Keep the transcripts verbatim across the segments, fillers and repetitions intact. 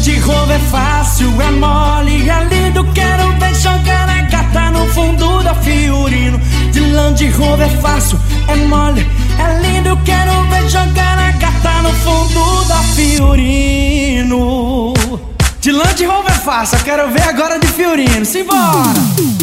Land Rover é fácil, é mole, é lindo. Quero ver jogar a gata no fundo da Fiorino. De Land Rover é fácil, é mole, é lindo. Quero ver jogar a gata no fundo da Fiorino. De Land Rover é fácil, eu quero ver agora de Fiorino. Simbora!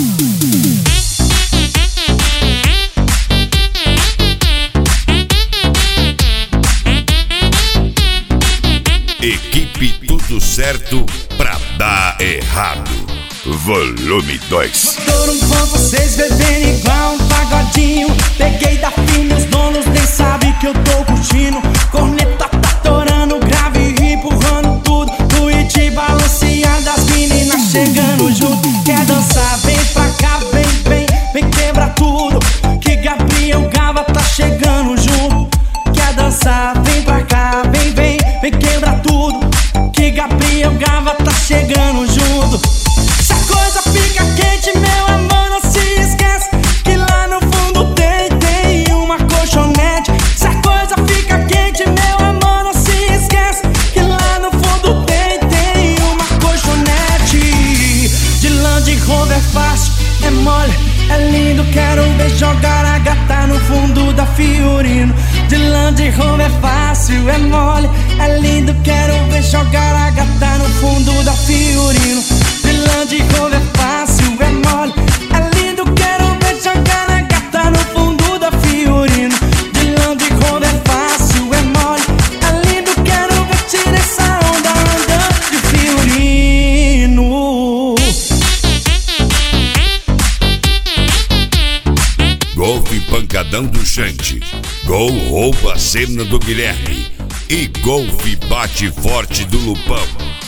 Equipe Tudo Certo pra dar errado. Volume dois. Motor um ponto seis bebendo igual um pagodinho. Peguei da fina, os donos nem sabem que eu tô curtindo. Corneta tá torando, grave e empurrando tudo. Tweet e balanceada, as meninas chegando junto. Quer dançar, vem pra cá, vem, vem, vem quebra tudo. Que Gabriel Gava tá chegando junto. Quer dançar, vem pra cá, vem, vem, vem quebra tudo. Que Gabriel Gava tá chegando junto. Se a coisa fica quente, meu amor, não se esquece que lá no fundo tem, tem uma colchonete. Se a coisa fica quente, meu amor, não se esquece que lá no fundo tem, tem uma colchonete. De Land Rover é fácil, é mole, é lindo. Quero ver jogar a gata no fundo da Fiorino. De Land Rover é fácil, é mole, é lindo. Quero ver jogar a gata no fundo da Fiorino. De Land Rover é fácil, é mole, é lindo. Quero ver jogar a gata no fundo da Fiorino. De Land Rover é fácil, é mole, é lindo. Quero ver tirar essa onda andando de Fiorino. Golf Pancadão do Xande. Gol rouba a cena do Guilherme. E Golfe bate forte do Lupão.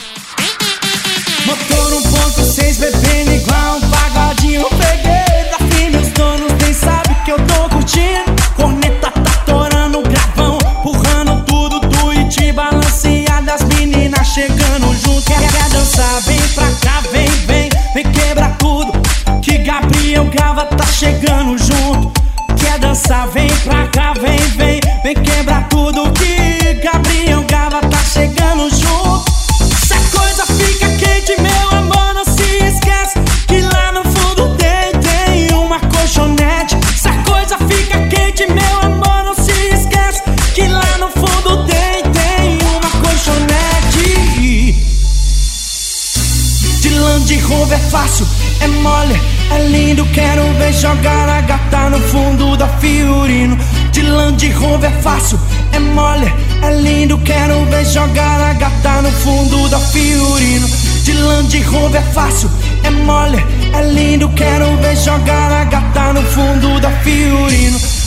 Motor um ponto seis bebendo igual um pagodinho. Peguei da fina, os donos nem sabem que eu tô curtindo. Corneta tá torando, gravão, empurrando tudo. Tweet balanceada, as meninas chegando junto. Quer dançar, vem pra cá, vem, vem, vem quebra tudo. Que Gabriel Gava tá chegando junto. Quer dançar, vem pra cá, vem, vem, vem quebra tudo. Que Gabriel Gava tá chegando junto. Se a coisa fica quente, meu amor, não se esquece que lá no fundo tem, tem uma colchonete. Se a coisa fica quente, meu amor, não se esquece que lá no fundo tem, tem uma colchonete. De Land Rover é fácil, é mole, é lindo. Quero ver jogar a gata no fundo da Fiorino. De Land Rover é fácil, é mole, é lindo. Quero ver jogar a gata no fundo da Fiorino. De Land Rover é fácil, é mole, é lindo. Quero ver jogar a gata no fundo da Fiorino.